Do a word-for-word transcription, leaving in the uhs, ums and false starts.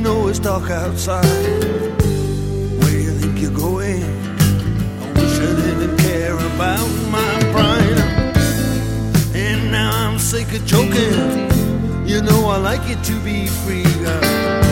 know it's dark outside. Where you think you're going? I wish I didn't care about my pride. And now I'm sick of choking. You know I like it to be free, girl.